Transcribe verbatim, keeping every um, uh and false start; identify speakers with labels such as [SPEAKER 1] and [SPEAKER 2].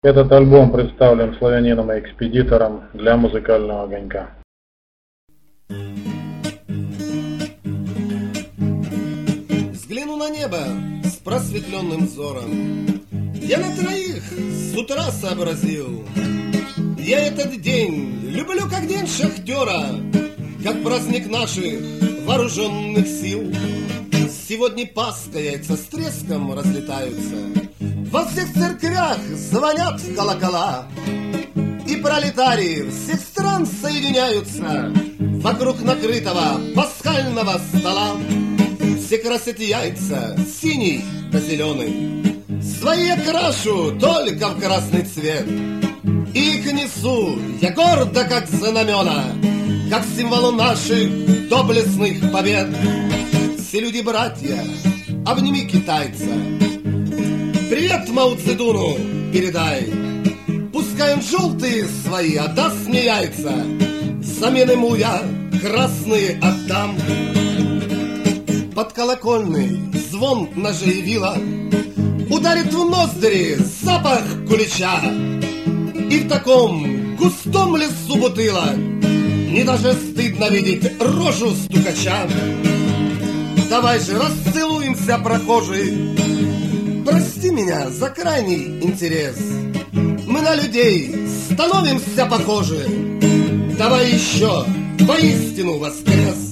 [SPEAKER 1] Этот альбом представлен славянином и экспедитором для музыкального огонька.
[SPEAKER 2] Взгляну на небо с просветленным взором. Я на троих с утра сообразил. Я этот день люблю как день шахтера, как праздник наших вооруженных сил. Сегодня Пасха, яйца с треском разлетаются, во всех церквях звонят колокола, и пролетарии всех стран соединяются вокруг накрытого пасхального стола. Все красят яйца синий да зеленый, свои я крашу только в красный цвет. И их несу я гордо, как знамена, как символу наших доблестных побед. Все люди-братья, обними китайца, привет Мао Цзэдуну передай. Пускай он желтые свои отдаст мне яйца, взамен ему я красные отдам. Под колокольный звон ножей и вила ударит в ноздри запах кулича, и в таком густом лесу бутыла не даже стыдно видеть рожу стукача. Давай же расцелуемся, прохожий, прости меня за крайний интерес. Мы на людей становимся похожи, давай еще воистину воскрес.